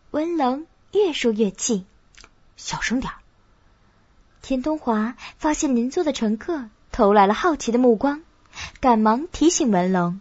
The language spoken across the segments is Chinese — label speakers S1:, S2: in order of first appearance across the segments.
S1: 文龙越说越气，
S2: 小声点。
S1: 田东华发现邻座的乘客投来了好奇的目光，赶忙提醒文龙。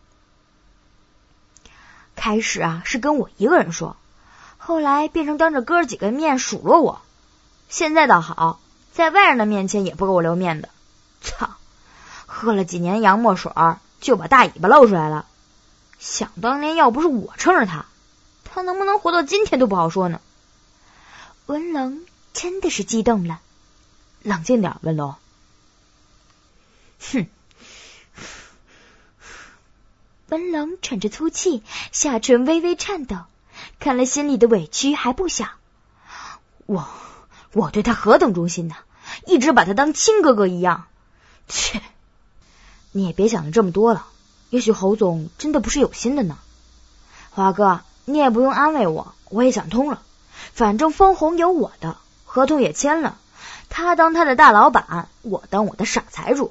S2: 开始是跟我一个人说，后来变成当着哥几个面数落我，现在倒好，在外人的面前也不给我留面子。操，喝了几年洋墨水就把大尾巴露出来了。想当年要不是我撑着他能不能活到今天都不好说呢。
S1: 文龙真的是激动了。
S2: 冷静点，文龙。哼。
S1: 文龙喘着粗气，下唇微微颤抖，看了心里的委屈还不小。
S2: 我对他何等忠心呢，一直把他当亲哥哥一样。切，你也别想了这么多了，也许侯总真的不是有心的呢。华哥，你也不用安慰我，我也想通了，反正分红有我的，合同也签了，他当他的大老板，我当我的傻财主。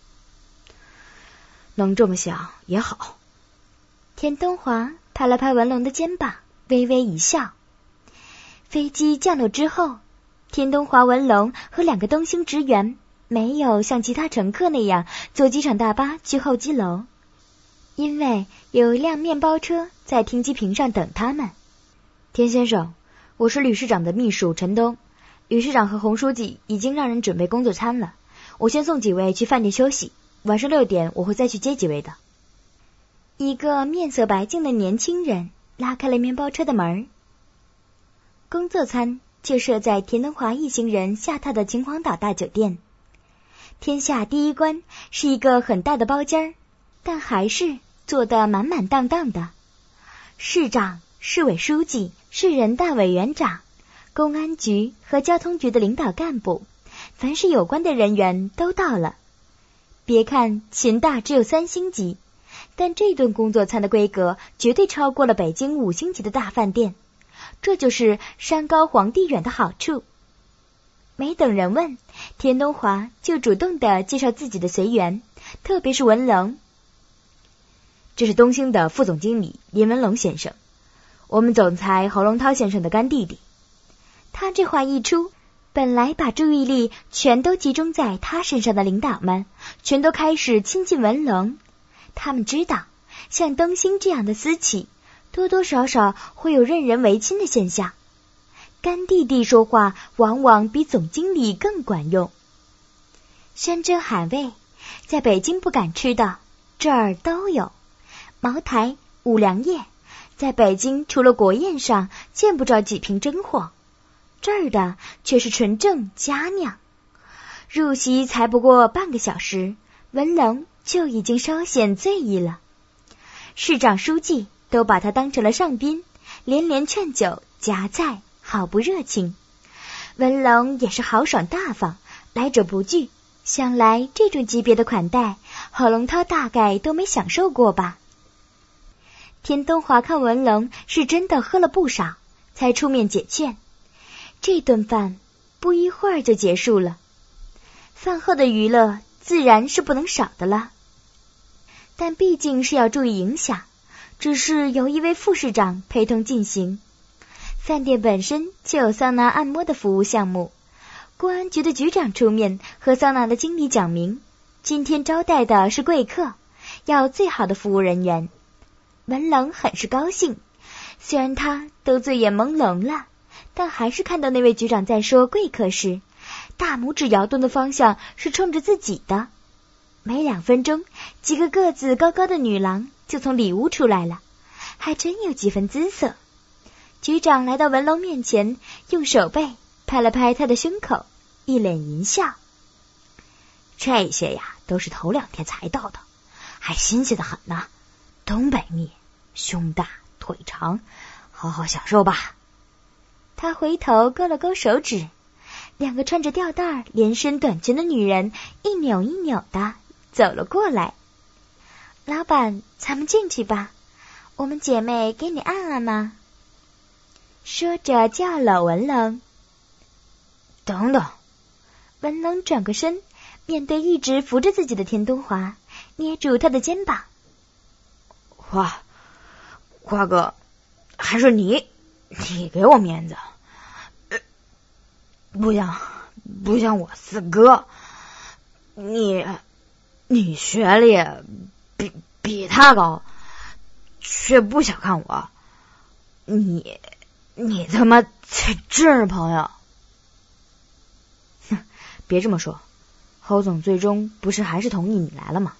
S2: 能这么想也好。
S1: 田东华拍了拍文龙的肩膀，微微一笑。飞机降落之后，田东华、文龙和2个东星职员没有像其他乘客那样坐机场大巴去候机楼，因为有一辆面包车在停机坪上等他们。
S2: 田先生，我是吕市长的秘书陈东，吕市长和洪书记已经让人准备工作餐了，我先送几位去饭店休息，晚上6点我会再去接几位的。
S1: 一个面色白净的年轻人拉开了面包车的门。工作餐就设在田东华一行人下榻的秦皇岛大酒店。天下第一关是一个很大的包间，但还是坐得满满当当的。市长、市委书记、市人大委员长、公安局和交通局的领导干部，凡是有关的人员都到了。别看秦大只有3星级，但这顿工作餐的规格绝对超过了北京5星级的大饭店，这就是山高皇帝远的好处。没等人问，田东华就主动地介绍自己的随员，特别是文龙。
S2: 这是东星的副总经理林文龙先生，我们总裁侯龙涛先生的干弟弟。
S1: 他这话一出，本来把注意力全都集中在他身上的领导们，全都开始亲近文龙。他们知道，像东星这样的私企，多多少少会有任人唯亲的现象。干弟弟说话往往比总经理更管用。山珍海味，在北京不敢吃的，这儿都有。茅台、五粮液，在北京除了国宴上见不着几瓶真货，这儿的却是纯正佳酿。入席才不过半个小时，文龙就已经稍显醉意了。市长、书记都把他当成了上宾，连连劝酒夹菜，好不热情。文龙也是豪爽大方，来者不拒，想来这种级别的款待，侯龙涛大概都没享受过吧。田东华看文龙是真的喝了不少，才出面解劝。这顿饭不一会儿就结束了，饭后的娱乐自然是不能少的了，但毕竟是要注意影响，只是由一位副市长陪同进行。饭店本身就有桑拿按摩的服务项目，公安局的局长出面和桑拿的经理讲明，今天招待的是贵客，要最好的服务人员。文龙很是高兴，虽然他都醉眼朦胧了，但还是看到那位局长在说贵客时，大拇指摇动的方向是冲着自己的。没2分钟，几个个子高高的女郎就从里屋出来了，还真有几分姿色。局长来到文龙面前，用手背拍了拍他的胸口，一脸淫笑。
S2: 这些呀，都是头2天才到的，还新鲜的很呢。东北蜜，胸大腿长，好好享受吧。
S1: 他回头勾了勾手指，2个穿着吊带连身短裙的女人一扭一扭的走了过来。老板，咱们进去吧，我们姐妹给你按按嘛。说着就要搂文龙。
S2: 等等。
S1: 文龙转过身，面对一直扶着自己的田东华，捏住他的肩膀。
S2: 花哥，还是你。 你给我面子，不像我四哥，你学历比他高，却不小看我，你他妈才真是朋友。哼，别这么说，侯总最终不是还是同意你来了吗？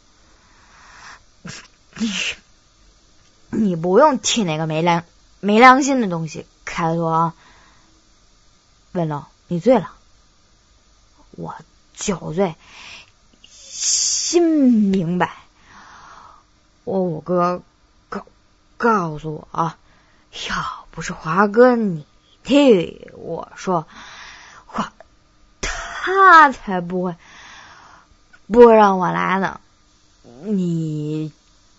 S2: 你不用提那个没良心的东西开脱啊！文龙，你醉了。我酒醉，心明白。我五哥告诉我，要不是华哥你替我说话，他才不会让我来呢。你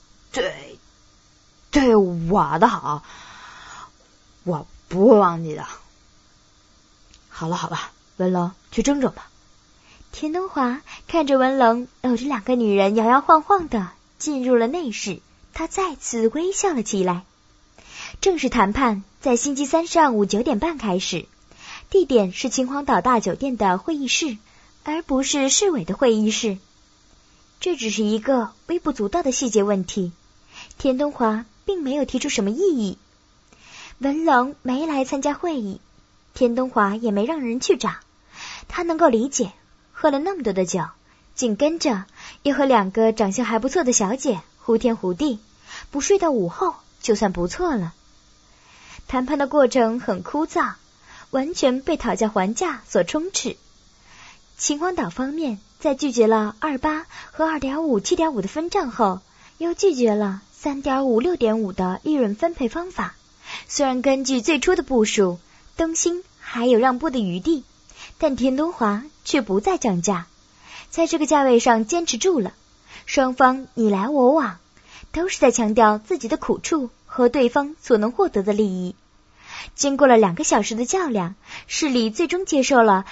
S2: 对我的好，我不会忘记的。好了，文龙，去蒸蒸吧。
S1: 田东华看着文龙搂着两个女人摇摇晃晃的进入了内室，他再次微笑了起来。正式谈判在星期三上午9点半开始，地点是秦皇岛大酒店的会议室，而不是市委的会议室。这只是一个微不足道的细节问题，田东华并没有提出什么异议。文龙没来参加会议，田东华也没让人去找，他能够理解，喝了那么多的酒，紧跟着又和两个长相还不错的小姐呼天呼地，不睡到午后就算不错了。谈判的过程很枯燥，完全被讨价还价所充斥。秦皇岛方面在拒绝了28和2.5、7.5的分账后，又拒绝了3.5、6.5的利润分配方法。虽然根据最初的部署，东兴还有让步的余地，但田东华却不再降价，在这个价位上坚持住了。双方你来我往，都是在强调自己的苦处和对方所能获得的利益。经过了2个小时的较量，市里最终接受了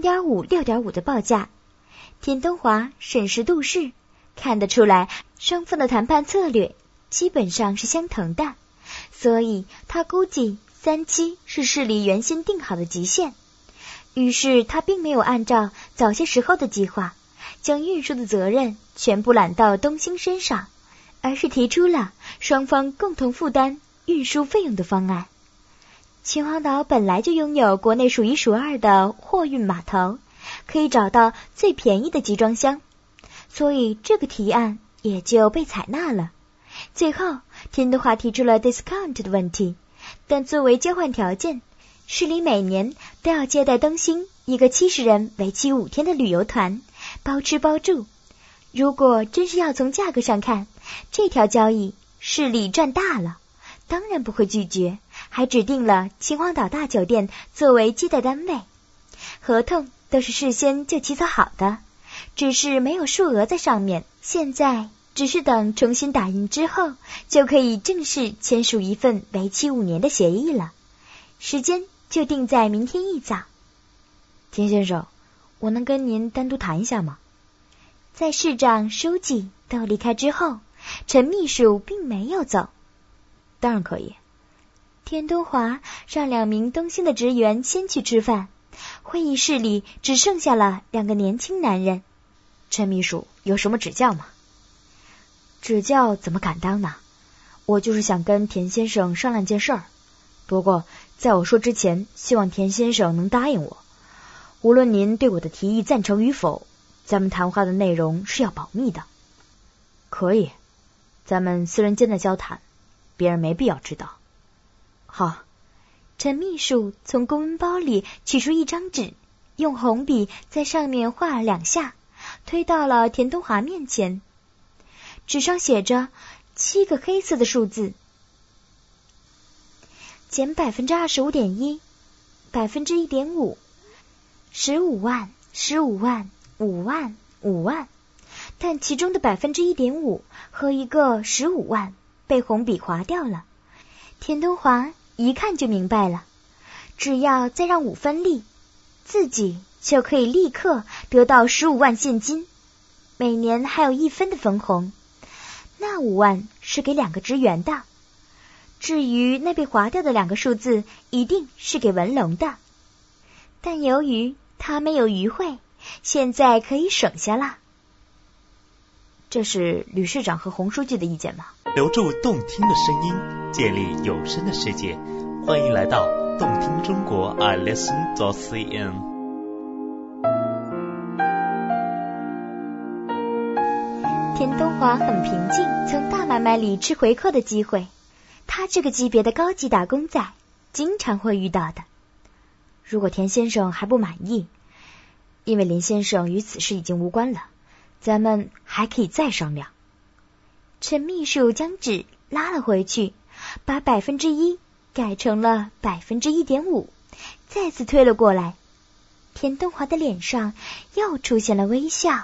S1: 3.5、6.5的报价。田东华审时度势，看得出来双方的谈判策略基本上是相同的，所以他估计37是市里原先定好的极限。于是他并没有按照早些时候的计划，将运输的责任全部揽到东兴身上，而是提出了双方共同负担运输费用的方案。秦皇岛本来就拥有国内数一数二的货运码头，可以找到最便宜的集装箱，所以这个提案也就被采纳了。最后田东华提出了 discount 的问题，但作为交换条件，市里每年都要接待东兴一个70人为期5天的旅游团，包吃包住。如果真是要从价格上看，这条交易市里赚大了，当然不会拒绝，还指定了秦皇岛大酒店作为接待单位。合同都是事先就起草好的，只是没有数额在上面，现在只是等重新打印之后，就可以正式签署一份为期5年的协议了。时间就定在明天一早。
S2: 田先生，我能跟您单独谈一下吗？
S1: 在市长、书记都离开之后，陈秘书并没有走。
S2: 当然可以。
S1: 田东华让2名东兴的职员先去吃饭，会议室里只剩下了2个年轻男人。
S2: 陈秘书有什么指教吗？指教怎么敢当呢？我就是想跟田先生商量件事儿，不过在我说之前，希望田先生能答应我，无论您对我的提议赞成与否，咱们谈话的内容是要保密的。可以，咱们私人间的交谈，别人没必要知道。好。
S1: 陈秘书从公文包里取出一张纸，用红笔在上面画了2下，推到了田东华面前。纸上写着7个黑色的数字，减 25.1%、1.5%、15万、15万、5万、5万，但其中的 1.5% 和一个15万被红笔划掉了。田东华一看就明白了，只要再让5分利，自己就可以立刻得到15万现金，每年还有1分的分红。那5万是给2个职员的， 至于那被划掉的2个数字，一定是给文龙的。但由于他没有余会，现在可以省下了。
S2: 这是吕市长和洪书记的意见吗？
S3: 留住动听的声音，建立有声的世界，欢迎来到动听中国 iListen.cn。
S1: 田东华很平静，从大买卖里吃回扣的机会，他这个级别的高级打工仔经常会遇到的。
S2: 如果田先生还不满意，因为林先生与此事已经无关了，咱们还可以再商量。
S1: 陈秘书将纸拉了回去，把1%改成了1.5%，再次推了过来。田东华的脸上又出现了微笑。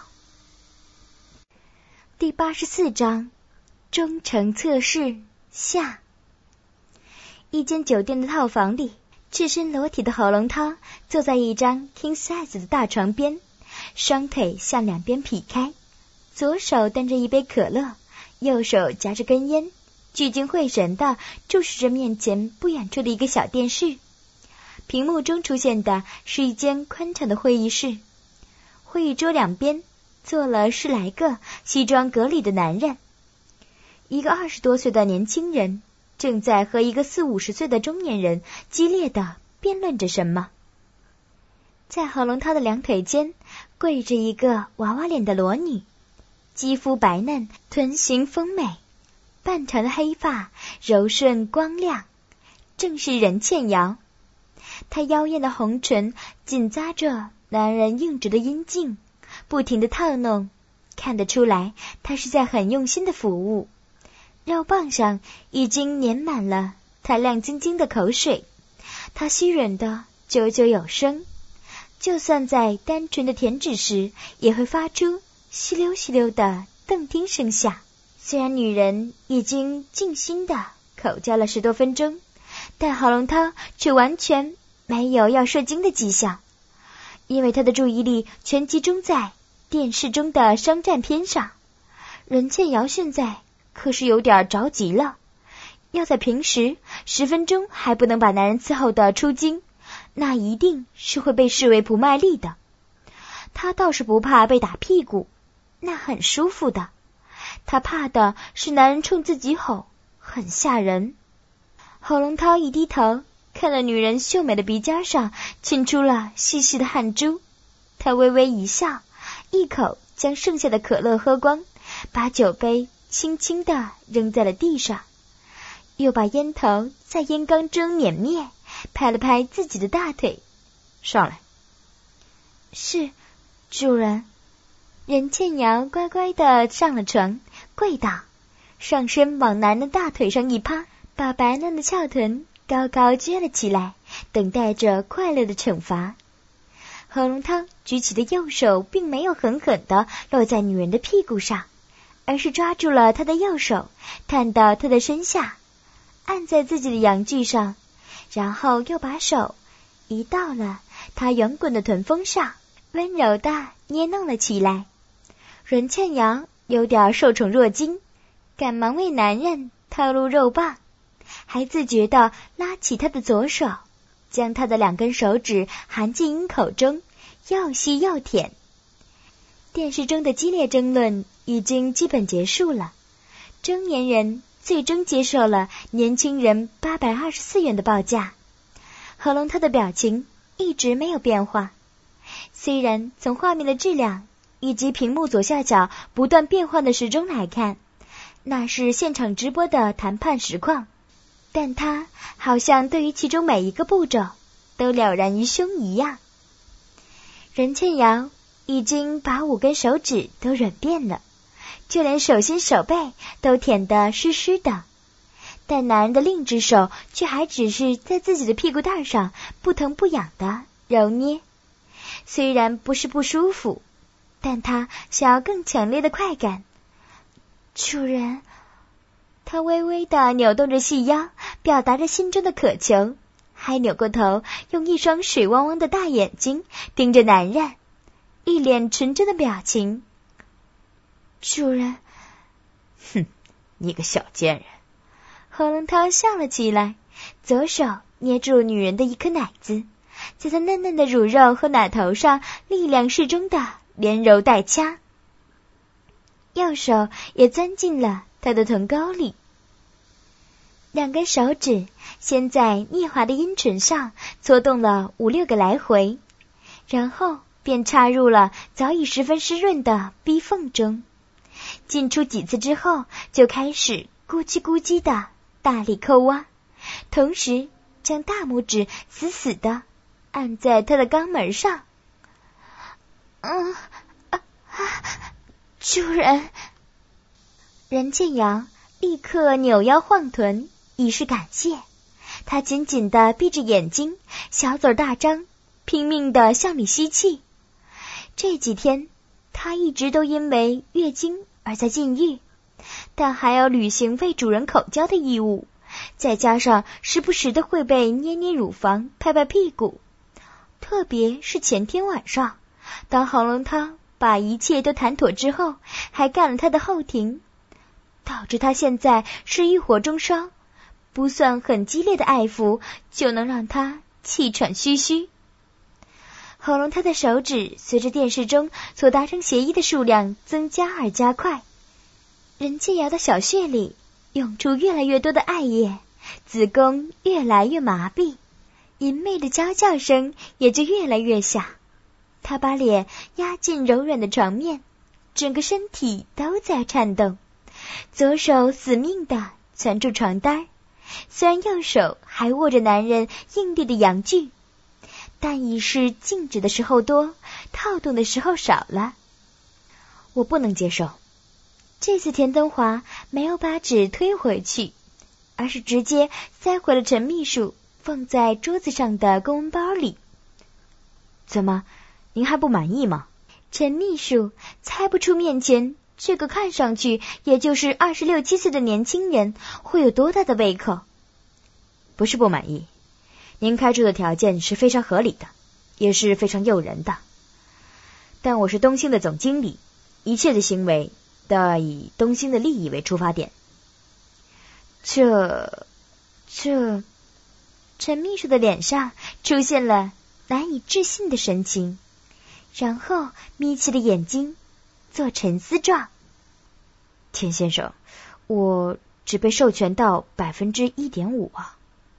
S1: 第84章，忠诚测试下。一间酒店的套房里，赤身裸体的侯龙涛坐在一张 king size 的大床边，双腿向两边劈开，左手端着一杯可乐，右手夹着根烟，聚精会神地注视着面前不远处的一个小电视。屏幕中出现的是一间宽敞的会议室，会议桌两边坐了10来个西装革履的男人，一个20多岁的年轻人正在和一个40-50岁的中年人激烈地辩论着什么。在侯龙涛的两腿间跪着一个娃娃脸的裸女，肌肤白嫩，臀形丰美，半长的黑发柔顺光亮，正是任倩瑶。她妖艳的红唇紧扎着男人硬直的阴茎，不停地套弄，看得出来她是在很用心的服务。肉棒上已经粘满了她亮晶晶的口水，她吸吮的久久有声，就算在单纯的舔指时也会发出吸溜吸溜的动听声响。虽然女人已经静心的口交了10多分钟，但侯龙涛却完全没有要射精的迹象，因为他的注意力全集中在电视中的商战片上。任倩瑶现在可是有点着急了，要在平时10分钟还不能把男人伺候的出精，那一定是会被视为不卖力的。她倒是不怕被打屁股，那很舒服的，她怕的是男人冲自己吼，很吓人。侯龙涛一低头，看了女人秀美的鼻尖上沁出了细细的汗珠，他微微一笑，一口将剩下的可乐喝光，把酒杯轻轻地扔在了地上，又把烟头在烟缸中碾灭，拍了拍自己的大腿，
S2: 上来。
S1: 是，主人。任倩瑶乖乖地上了床，跪倒，上身往男人的大腿上一趴，把白嫩的翘臀高高撅了起来，等待着快乐的惩罚。侯龙涛举起的右手并没有狠狠地落在女人的屁股上，而是抓住了她的右手，探到她的身下，按在自己的阳具上，然后又把手移到了她圆滚的臀峰上，温柔地捏弄了起来。任倩瑶有点受宠若惊，赶忙为男人套入肉棒，还自觉地拉起他的左手，将他的2根手指含进阴口中，又吸又舔。电视中的激烈争论已经基本结束了，中年人最终接受了年轻人824元的报价。侯龙涛的表情一直没有变化，虽然从画面的质量以及屏幕左下角不断变换的时钟来看，那是现场直播的谈判实况，但他好像对于其中每一个步骤都了然于胸一样。任倩瑶已经把5根手指都软遍了，就连手心手背都舔得湿湿的，但男人的另一只手却还只是在自己的屁股蛋上不疼不痒的揉捏。虽然不是不舒服，但他想要更强烈的快感。主人，他微微地扭动着细腰，表达着心中的渴求，还扭过头，用一双水汪汪的大眼睛盯着男人，一脸纯真的表情。主人。
S2: 哼，你个小贱人！
S1: 侯龙涛笑了起来，左手捏住女人的一颗奶子，在她嫩嫩的乳肉和奶头上力量适中的连揉带掐，右手也钻进了她的臀沟里，两根手指先在腻滑的阴唇上搓动了5-6个来回，然后便插入了早已十分湿润的逼缝中，进出几次之后，就开始咕叽咕叽的大力抠挖，同时将大拇指死死地按在他的肛门上。主人。任建阳立刻扭腰晃臀以示感谢，他紧紧地闭着眼睛，小嘴大张，拼命地向里吸气。这几天他一直都因为月经而在禁欲，但还要履行为主人口交的义务，再加上时不时的会被捏捏乳房拍拍屁股，特别是前天晚上，当侯龙涛把一切都谈妥之后，还干了他的后庭，导致他现在是欲火中烧，不算很激烈的爱抚就能让他气喘吁吁。侯龙涛的手指随着电视中所达成协议的数量增加而加快，任建瑶的小穴里涌出越来越多的爱液，子宫越来越麻痹，淫媚的娇叫声也就越来越响。他把脸压进柔软的床面，整个身体都在颤动，左手死命地攥住床单，虽然右手还握着男人硬立的阳具，但已是静止的时候多，套动的时候少了。我不能接受。这次田登华没有把纸推回去，而是直接塞回了陈秘书放在桌子上的公文包里。
S2: 怎么，您还不满意吗？
S1: 陈秘书猜不出面前这个看上去也就是26、27岁的年轻人会有多大的胃口。
S2: 不是不满意，您开出的条件是非常合理的，也是非常诱人的。但我是东兴的总经理，一切的行为都要以东兴的利益为出发点。这……
S1: 陈秘书的脸上出现了难以置信的神情，然后眯起了眼睛，做沉思状。
S2: 田先生，我只被授权到1.5%啊。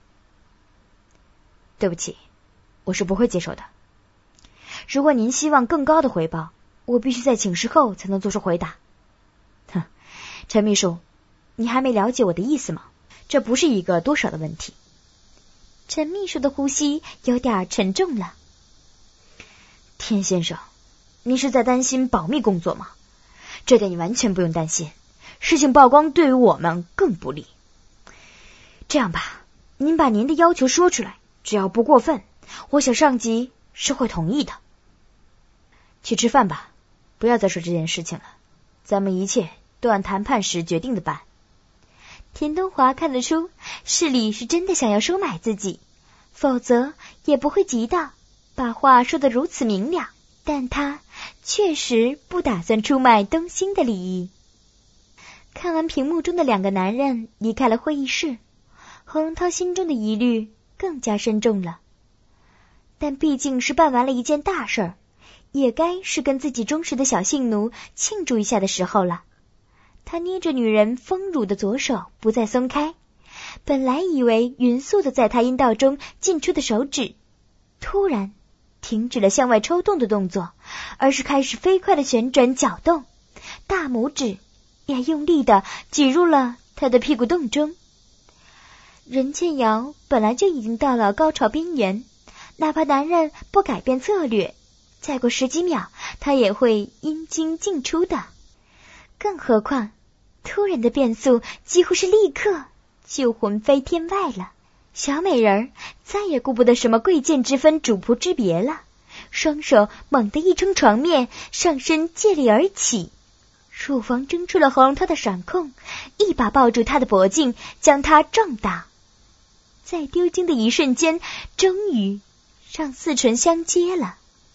S2: 对不起，我是不会接受的。如果您希望更高的回报，我必须在请示后才能做出回答。哼，陈秘书，你还没了解我的意思吗？这不是一个多少的问题。
S1: 陈秘书的呼吸有点沉重了。
S2: 田先生，您是在担心保密工作吗？这点你完全不用担心，事情曝光对于我们更不利。这样吧，您把您的要求说出来，只要不过分，我想上级是会同意的。去吃饭吧，不要再说这件事情了，咱们一切都按谈判时决定的办。
S1: 田东华看得出市里是真的想要收买自己，否则也不会急到把话说得如此明了，但他确实不打算出卖东兴的利益。看完屏幕中的两个男人离开了会议室，侯龙涛心中的疑虑更加深重了。但毕竟是办完了一件大事儿，也该是跟自己忠实的小性奴庆祝一下的时候了。他捏着女人丰乳的左手不再松开，本来以为匀速的在他阴道中进出的手指，突然停止了向外抽动的动作，而是开始飞快的旋转搅动，大拇指也用力的挤入了他的屁股洞中。任倩瑶本来就已经到了高潮边缘，哪怕男人不改变策略，再过10几秒他也会阴茎进出的。更何况突然的变速几乎是立刻就魂飞天外了。小美人儿再也顾不得什么贵贱之分、主仆之别了，双手猛地一冲床面，上身借力而起，乳房挣出了喉咙他的掌控，一把抱住他的脖颈，将他撞倒。在丢精的一瞬间，终于让四唇相接了。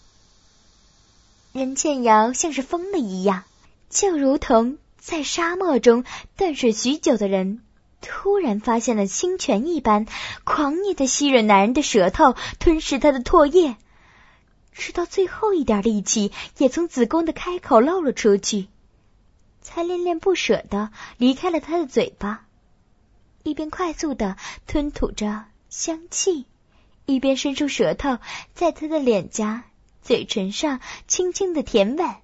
S1: 任倩瑶像是疯了一样，就如同在沙漠中断水许久的人突然发现了清泉一般狂野的吸吮男人的舌头，吞噬他的唾液，直到最后一点力气也从子宫的开口漏了出去，才恋恋不舍地离开了他的嘴巴，一边快速地吞吐着香气，一边伸出舌头在他的脸颊、嘴唇上轻轻地舔吻。